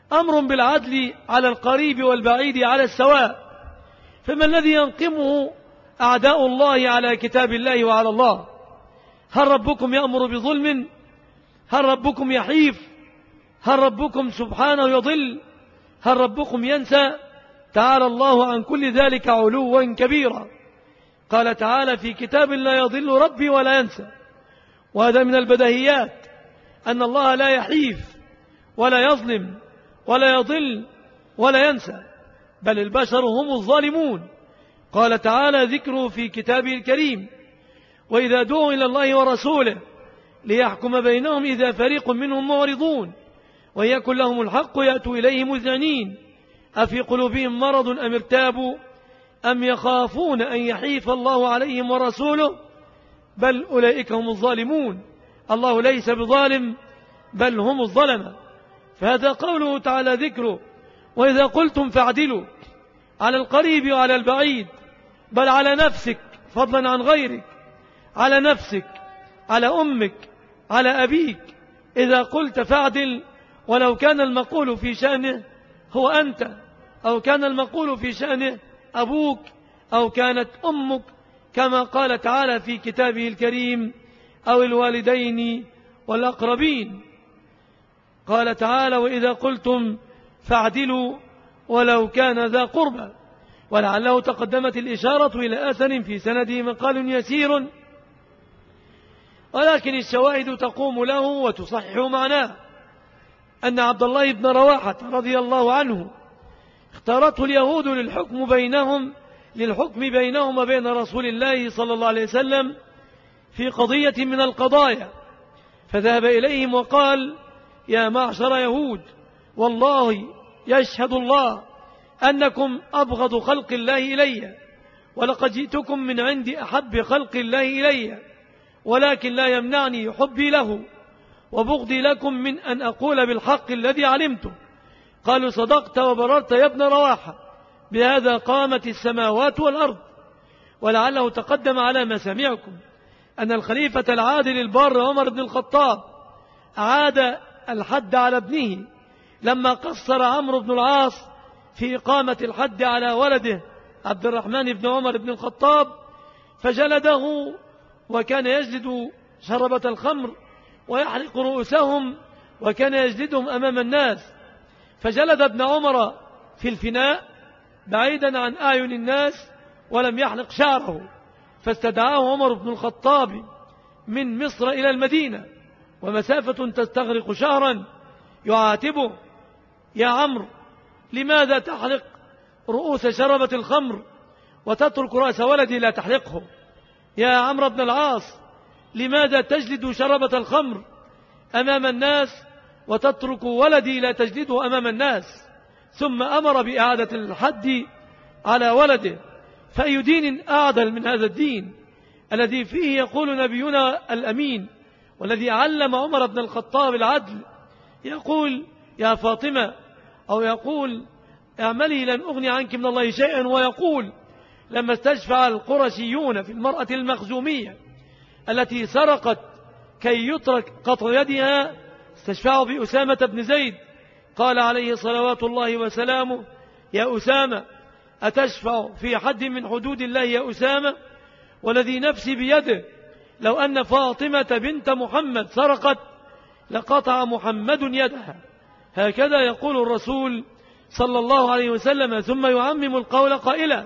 أمر بالعدل على القريب والبعيد على السواء، فما الذي ينقمه أعداء الله على كتاب الله وعلى الله؟ هل ربكم يأمر بظلم؟ هل ربكم يحيف؟ هل ربكم سبحانه يضل؟ هل ربكم ينسى؟ تعالى الله عن كل ذلك علوا كبيرا. قال تعالى في كتاب لا يضل ربي ولا ينسى، وهذا من البديهيات أن الله لا يحيف ولا يظلم ولا يضل ولا ينسى، بل البشر هم الظالمون. قال تعالى ذكره في كتابه الكريم: وإذا دعوا إلى الله ورسوله ليحكم بينهم إذا فريق منهم معرضون ويكن لهم الحق يأتوا إليه مذعنين أفي قلوبهم مرض أم ارتابوا أم يخافون أن يحيف الله عليهم ورسوله بل أولئك هم الظالمون. الله ليس بظالم بل هم الظلمة. فهذا قوله تعالى ذكره: وإذا قلتم فاعدلوا، على القريب وعلى البعيد، بل على نفسك فضلا عن غيرك، على نفسك، على أمك، على أبيك. إذا قلت فاعدل ولو كان المقول في شأنه هو أنت، أو كان المقول في شأنه أبوك، أو كانت أمك، كما قال تعالى في كتابه الكريم: أو الوالدين والأقربين. قال تعالى: وإذا قلتم فاعدلوا ولو كان ذا قربى. ولعله تقدمت الإشارة إلى أثر في سنده مقال يسير، ولكن الشواهد تقوم له وتصحح معناه، أن عبد الله بن رواحة رضي الله عنه اختارته اليهود للحكم بينهم للحكم بينهم وبين رسول الله صلى الله عليه وسلم في قضية من القضايا، فذهب إليهم وقال: يا معشر يهود، والله يشهد الله أنكم أبغض خلق الله إلي، ولقد جئتكم من عند أحب خلق الله إلي، ولكن لا يمنعني حبي له وبغضي لكم من أن أقول بالحق الذي علمته. قالوا: صدقت وبررت يا ابن رواحة، بهذا قامت السماوات والأرض. ولعله تقدم على ما سمعكم أن الخليفة العادل البار عمر بن الخطاب أعاد الحد على ابنه لما قصر عمرو بن العاص في إقامة الحد على ولده عبد الرحمن بن عمر بن الخطاب، فجلده، وكان يجلد شربة الخمر ويحرق رؤوسهم، وكان يجلدهم أمام الناس. فجلد ابن عمر في الفناء بعيدا عن أعين الناس ولم يحلق شعره، فاستدعاه عمر بن الخطاب من مصر إلى المدينة، ومسافة تستغرق شهرا، يعاتبه: يا عمرو، لماذا تحلق رؤوس شربة الخمر وتترك رأس ولدي لا تحلقه؟ يا عمرو بن العاص، لماذا تجلد شربة الخمر أمام الناس وتترك ولدي لا تجلده أمام الناس؟ ثم أمر بإعادة الحد على ولده. فأي دين أعدل من هذا الدين الذي فيه يقول نبينا الأمين والذي علم عمر بن الخطاب العدل، يقول: يا فاطمة، أو يقول: اعملي لن أغني عنك من الله شيئا، ويقول لما استشفع القرشيون في المرأة المخزومية التي سرقت كي يترك قطع يدها، استشفعوا بأسامة بن زيد، قال عليه صلوات الله وسلامه: يا أسامة، أتشفع في حد من حدود الله يا أسامة؟ والذي نفسي بيده لو أن فاطمة بنت محمد سرقت لقطع محمد يدها. هكذا يقول الرسول صلى الله عليه وسلم، ثم يعمم القول قائلا: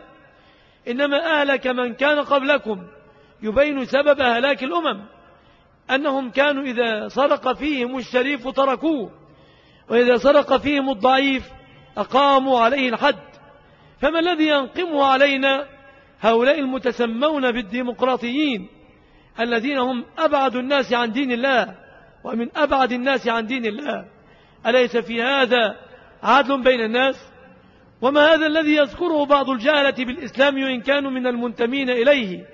إنما أهلك من كان قبلكم، يبين سبب هلاك الأمم أنهم كانوا إذا سرق فيهم الشريف تركوه، وإذا سرق فيهم الضعيف أقاموا عليه الحد. فما الذي ينقمه علينا هؤلاء المتسمون بالديمقراطيين الذين هم أبعد الناس عن دين الله ومن أبعد الناس عن دين الله؟ أليس في هذا عدل بين الناس؟ وما هذا الذي يذكره بعض الجهلة بالإسلام وإن كانوا من المنتمين إليه،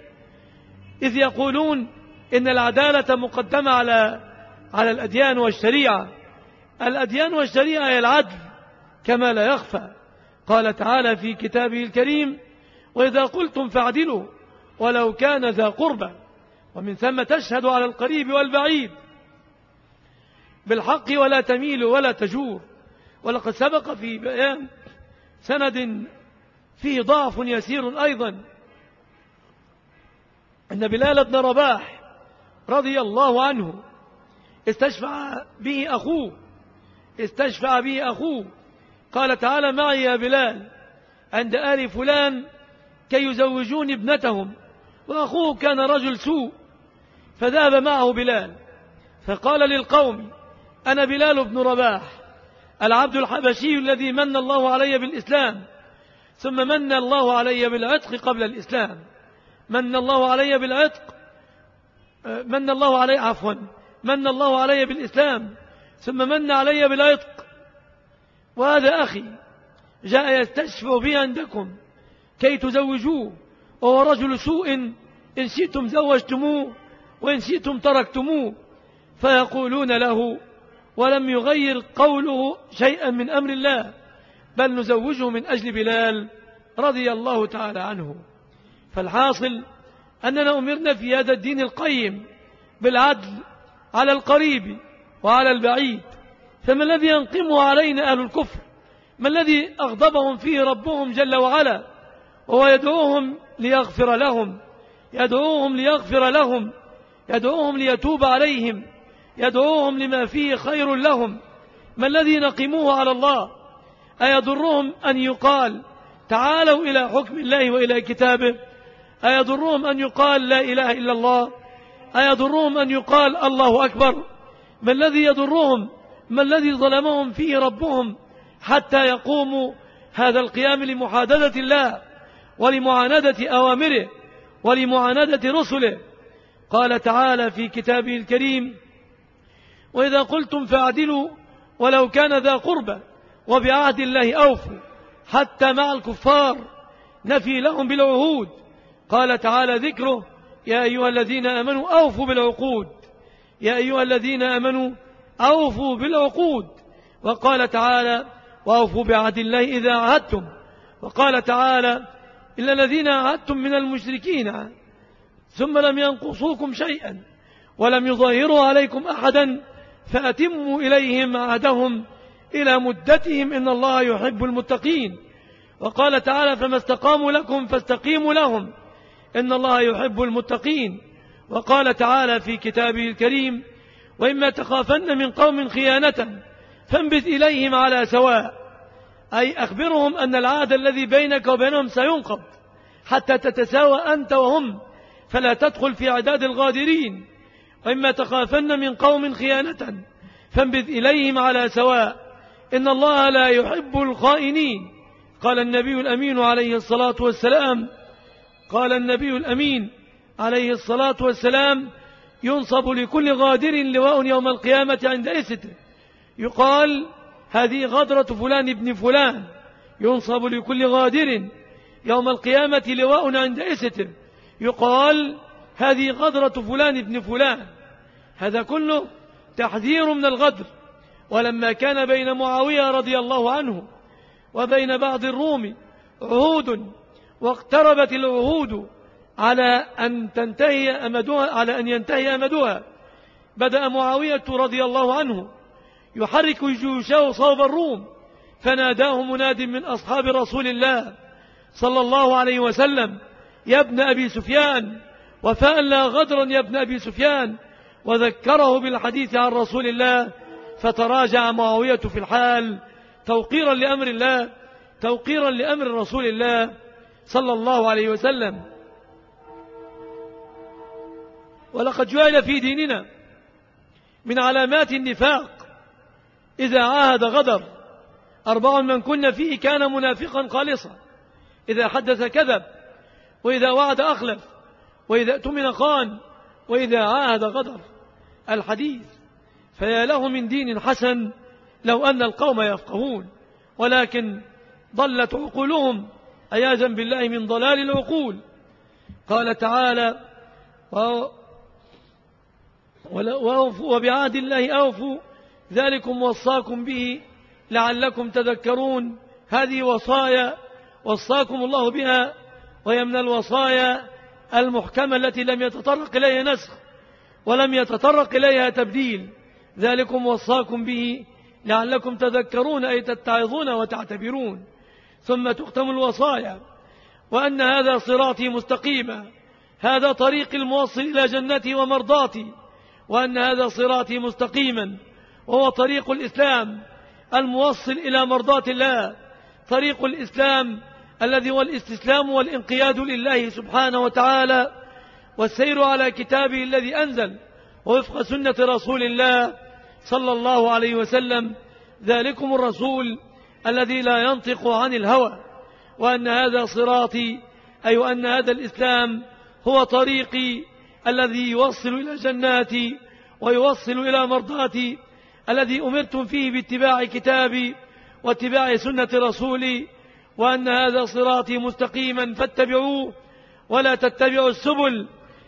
إذ يقولون إن العدالة مقدمة على على الأديان والشريعة. الأديان والشريعة هي العدل كما لا يخفى. قال تعالى في كتابه الكريم: وإذا قلتم فاعدلوا ولو كان ذا قربى. ومن ثم تشهد على القريب والبعيد بالحق ولا تميل ولا تجور. ولقد سبق في بيان سند فيه ضعف يسير أيضا أن بلال بن رباح رضي الله عنه استشفع به أخوه استشفع به أخوه قال تعالى معي يا بلال عند آل فلان كي يزوجوني ابنتهم، وأخوه كان رجل سوء، فذهب معه بلال فقال للقوم أنا بلال بن رباح العبد الحبشي الذي من الله علي بالإسلام، ثم من الله علي بالعتق قبل الإسلام، من الله علي بالعتق من الله علي عفوا من الله علي بالإسلام ثم من علي بالعتق، وهذا أخي جاء يستشفع بي عندكم كي تزوجوه، وهو رجل سوء إن شئتم زوجتموه وإن شئتم تركتموه. فيقولون له ولم يغير قوله شيئا من أمر الله، بل نزوجه من أجل بلال رضي الله تعالى عنه. فالحاصل أننا أمرنا في هذا الدين القيم بالعدل على القريب وعلى البعيد، فما الذي ينقمه علينا أهل الكفر؟ ما الذي أغضبهم فيه ربهم جل وعلا؟ وهو يدعوهم ليغفر لهم يدعوهم ليغفر لهم يدعوهم ليتوب عليهم، يدعوهم لما فيه خير لهم. ما الذي نقموه على الله؟ أيضرهم أن يقال تعالوا إلى حكم الله وإلى كتابه؟ أيضرهم أن يقال لا إله إلا الله؟ أيضرهم أن يقال الله أكبر؟ ما الذي يضرهم؟ ما الذي ظلمهم فيه ربهم حتى يقوموا هذا القيام لمحادثة الله ولمعاندة أوامره ولمعاندة رسله؟ قال تعالى في كتابه الكريم وإذا قلتم فاعدلوا ولو كان ذا قربى وبعهد الله أوفوا، حتى مع الكفار نفي لهم بالعهود. قال تعالى ذكره يا أيها الذين آمنوا أوفوا بالعقود يا أيها الذين آمنوا أوفوا بالعقود. وقال تعالى وأوفوا بعهد الله إذا عهدتم. وقال تعالى إلا الذين عهدتم من المشركين ثم لم ينقصوكم شيئا ولم يظاهروا عليكم أحدا فأتموا إليهم عهدهم إلى مدتهم إن الله يحب المتقين. وقال تعالى فما استقاموا لكم فاستقيموا لهم إن الله يحب المتقين. وقال تعالى في كتابه الكريم وإما تخافن من قوم خيانة فانبذ إليهم على سواء، أي أخبرهم أن العهد الذي بينك وبينهم سينقض حتى تتساوى أنت وهم، فلا تدخل في عداد الغادرين. وإما تخافن من قوم خيانة فانبذ إليهم على سواء إن الله لا يحب الخائنين. قال النبي الأمين عليه الصلاة والسلام قال النبي الأمين عليه الصلاة والسلام ينصب لكل غادر لواء يوم القيامة عند إسته، يقال هذه غدرة فلان ابن فلان. ينصب لكل غادر يوم القيامة لواء عند إسته، يقال هذه غدرة فلان ابن فلان. هذا كله تحذير من الغدر. ولما كان بين معاوية رضي الله عنه وبين بعض الروم عهود واقتربت العهود على أن تنتهي أمدها على أن ينتهي أمدها، بدأ معاوية رضي الله عنه يحرك جيوشه صوب الروم، فناداه مناد من أصحاب رسول الله صلى الله عليه وسلم يا ابن أبي سفيان، وفاء لا غدرا يا ابن أبي سفيان، وذكره بالحديث عن رسول الله. فتراجع معاوية في الحال توقيرا لأمر الله توقيرا لأمر رسول الله صلى الله عليه وسلم. ولقد جعل في ديننا من علامات النفاق إذا عاهد غدر. أربع من كن فيه كان منافقا خالصا، إذا حدث كذب، وإذا وعد أخلف، وإذا اؤتمن خان، وإذا عاهد غدر. الحديث فيا له من دين حسن لو أن القوم يفقهون، ولكن ضلت عقولهم عياذا بالله من ضلال العقول. قال تعالى وبعهد الله أوفوا ذلكم وصاكم به لعلكم تذكرون. هذه وصايا وصاكم الله بها، وهي من الوصايا المحكمة التي لم يتطرق إليها نسخ ولم يتطرق إليها تبديل. ذلكم وصاكم به لعلكم تذكرون أي تتعظون وتعتبرون. ثم تختم الوصايا: وأن هذا صراطي مستقيما، هذا طريق الموصل إلى جنتي ومرضاتي، وأن هذا صراطي مستقيما، وهو طريق الإسلام الموصل إلى مرضات الله، طريق الإسلام الذي هو الاستسلام والانقياد لله سبحانه وتعالى، والسير على كتابه الذي أنزل ووفق سنة رسول الله صلى الله عليه وسلم، ذلكم الرسول الذي لا ينطق عن الهوى. وأن هذا صراطي أي أن هذا الإسلام هو طريقي الذي يوصل إلى جناتي ويوصل إلى مرضاتي، الذي أمرتم فيه باتباع كتابي واتباع سنة رسولي. وأن هذا صراطي مستقيما فاتبعوه ولا تتبعوا السبل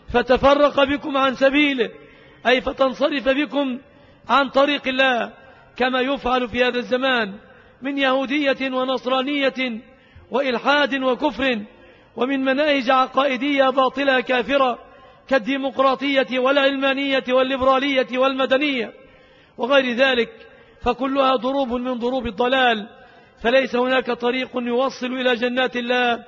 فتفرق بكم عن سبيله، أي فتنصرف بكم عن طريق الله، كما يفعل في هذا الزمان من يهودية ونصرانية وإلحاد وكفر، ومن مناهج عقائدية باطلة كافرة كالديمقراطية والعلمانية والليبرالية والمدنية وغير ذلك، فكلها ضروب من ضروب الضلال. فليس هناك طريق يوصل إلى جنات الله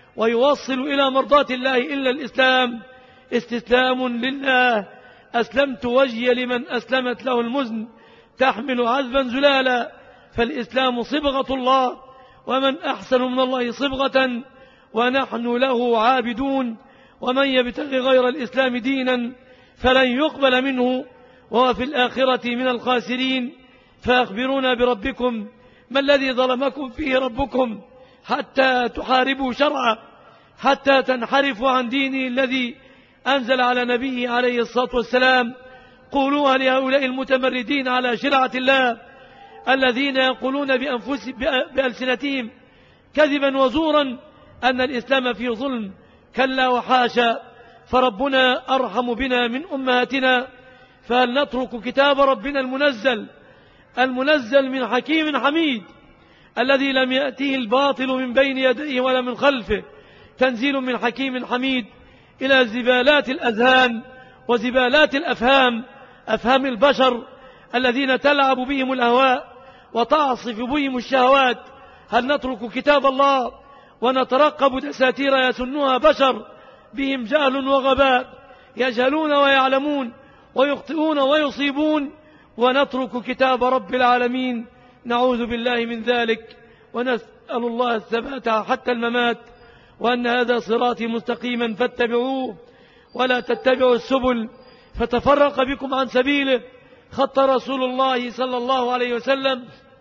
ويوصل إلى مرضات الله إلا الإسلام، استسلام لله. أسلمت وجهي لمن أسلمت له المزن تحمل عذبا زلالا، فالإسلام صبغة الله، ومن أحسن من الله صبغة، ونحن له عابدون. ومن يبتغي غير الإسلام دينا فلن يقبل منه وهو في الآخرة من الخاسرين. فأخبرونا بربكم، ما الذي ظلمكم فيه ربكم حتى تحاربوا شرعه، حتى تنحرفوا عن دينه الذي أنزل على نبيه عليه الصلاة والسلام؟ قولوها لهؤلاء المتمردين على شرعة الله الذين يقولون بأنفس بألسنتهم كذبا وزورا أن الإسلام فيه ظلم. كلا وحاشا، فربنا أرحم بنا من أمهاتنا، فهل نترك كتاب ربنا المنزل المنزل من حكيم حميد الذي لم يأته الباطل من بين يديه ولا من خلفه، تنزيل من حكيم حميد، إلى زبالات الأذهان وزبالات الأفهام، أفهام البشر الذين تلعب بهم الأهواء وتعصف بهم الشهوات؟ هل نترك كتاب الله ونترقب دساتير يسنها بشر بهم جهل وغباء، يجهلون ويعلمون ويخطئون ويصيبون، ونترك كتاب رب العالمين؟ نعوذ بالله من ذلك، ونسأل الله الثبات حتى الممات. وأن هذا صراطي مستقيما فاتبعوه ولا تتبعوا السبل فتفرق بكم عن سبيله. خط رسول الله صلى الله عليه وسلم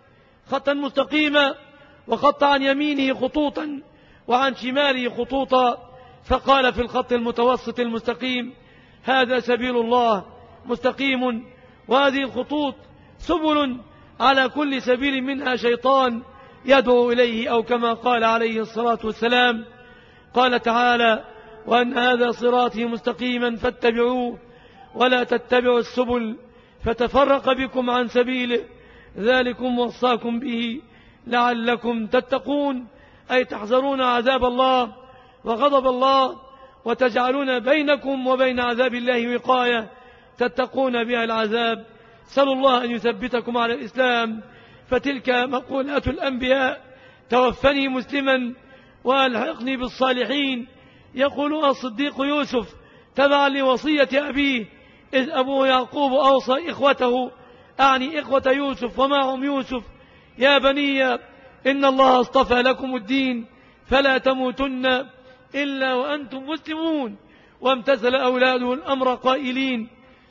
خطا مستقيما، وخط عن يمينه خطوطا وعن شماله خطوطا، فقال في الخط المتوسط المستقيم: هذا سبيل الله مستقيم، وهذه الخطوط سبل، على كل سبيل منها شيطان يدعو إليه، أو كما قال عليه الصلاة والسلام. قال تعالى: وأن هذا صراطي مستقيما فاتبعوه ولا تتبعوا السبل فتفرق بكم عن سبيله، ذلكم وصاكم به لعلكم تتقون، أي تحذرون عذاب الله وغضب الله، وتجعلون بينكم وبين عذاب الله وقاية تتقون بها العذاب. سألوا الله أن يثبتكم على الإسلام، فتلك مقولات الأنبياء: توفني مسلما وألحقني بالصالحين. يقولها الصديق يوسف تبعا لوصية أبيه، إذ أبوه يعقوب أوصى إخوته، أعني إخوة يوسف ومعهم يوسف: يا بني إن الله اصطفى لكم الدين فلا تموتن إلا وأنتم مسلمون. وامتثل أولاده الأمر قائلين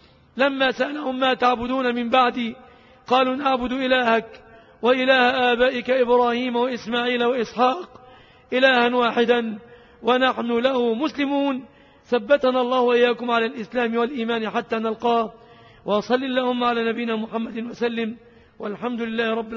لما سألهم: ما تعبدون من بعدي؟ قالوا: نعبد إلهك وإله آبائك إبراهيم وإسماعيل وإسحاق إلها واحدا ونحن له مسلمون. ثبتنا الله وإياكم على الإسلام والإيمان حتى نلقاه. وصل اللهم على نبينا محمد وسلم، والحمد لله رب العالمين.